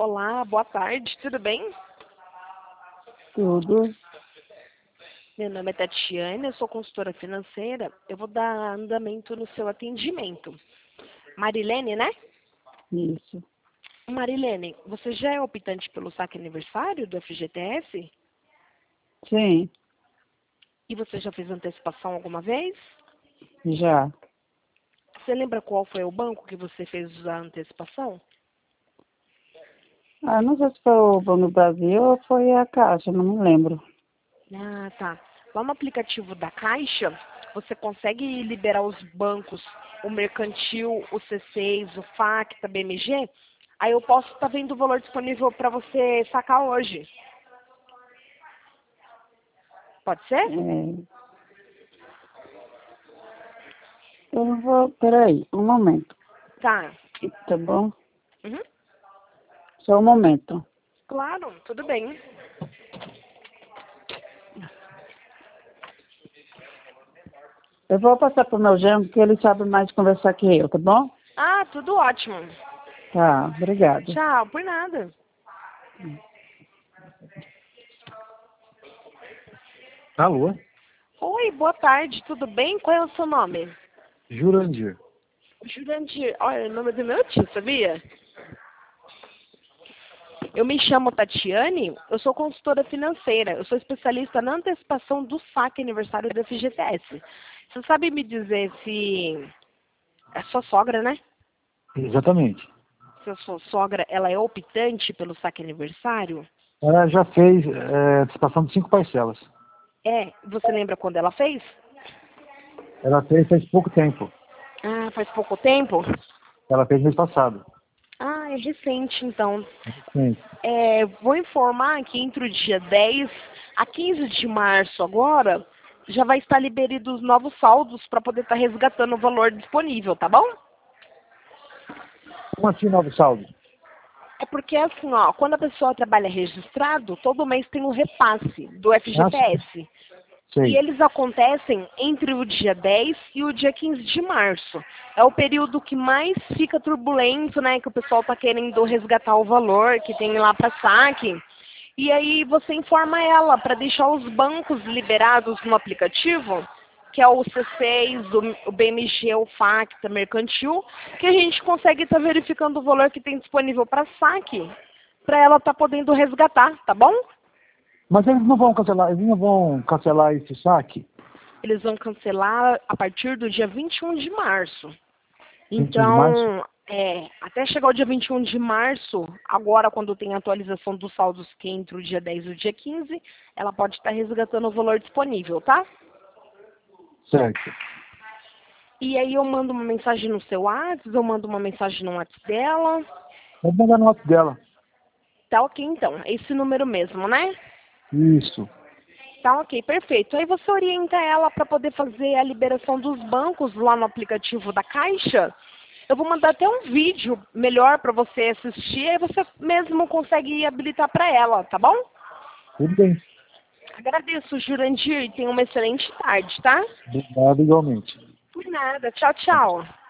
Olá, boa tarde, tudo bem? Tudo. Meu nome é Tatiane, eu sou consultora financeira. Eu vou dar andamento no seu atendimento. Marilene, né? Isso. Marilene, você já é optante pelo saque aniversário do FGTS? Sim, E você já fez antecipação alguma vez? já. Você lembra qual foi o banco que você fez a antecipação? Não sei se foi o Banco do Brasil ou foi a Caixa, não me lembro. Ah, tá. Lá no aplicativo da Caixa, você consegue liberar os bancos, o Mercantil, o C6, o Facta, BMG. Aí eu posso estar vendo o valor disponível para você sacar hoje. Pode ser? Eu não vou. Peraí, um momento. Tá. Tá bom? Uhum. Só um momento. Claro, tudo bem. Eu vou passar pro meu genro, porque ele sabe mais conversar que eu, tá bom? Ah, tudo ótimo. Tá, obrigada. Tchau, por nada. Alô? Oi, boa tarde, tudo bem? Qual é o seu nome? Jurandir. Jurandir, olha, o nome do meu tio, sabia? Eu me chamo Tatiane, eu sou consultora financeira, eu sou especialista na antecipação do saque aniversário da FGTS. Você sabe me dizer se é sua sogra, né? Exatamente. Se a sua sogra, ela é optante pelo saque aniversário? Ela já fez antecipação de 5 parcelas. É, você lembra quando ela fez? Ela fez faz pouco tempo. Ah, faz pouco tempo? Ela fez mês passado. Ah, é recente então. Sim. Vou informar que entre o dia 10 a 15 de março agora, já vai estar liberados os novos saldos para poder estar resgatando o valor disponível, tá bom? Como assim, novo saldo? É porque assim, ó, quando a pessoa trabalha registrado, todo mês tem um repasse do Ah, sim. FGTS. E Sei. eles acontecem entre o dia 10 e o dia 15 de março. É o período que mais fica turbulento, né? Que o pessoal tá querendo resgatar o valor que tem lá para saque. E aí você informa ela para deixar os bancos liberados no aplicativo, que é o C6, o BMG, o Facta, Mercantil, que a gente consegue estar verificando o valor que tem disponível para saque, para ela estar podendo resgatar, tá bom? Mas eles não vão cancelar esse saque? Eles vão cancelar a partir do dia 21 de março. 21 de março? Então, até chegar o dia 21 de março, agora quando tem a atualização dos saldos que é entre o dia 10 e o dia 15, ela pode estar resgatando o valor disponível, tá? Certo. E aí eu mando uma mensagem no seu WhatsApp, eu mando uma mensagem no WhatsApp dela. Pode mandar no WhatsApp dela. Tá ok então, é esse número mesmo, né? Isso. Tá ok, perfeito. Aí você orienta ela para poder fazer a liberação dos bancos lá no aplicativo da Caixa. Eu vou mandar até um vídeo melhor para você assistir, aí você mesmo consegue habilitar para ela, tá bom? Tudo bem. Agradeço, Jurandir, e tenha uma excelente tarde, tá? Obrigado igualmente. Por nada. Tchau, tchau.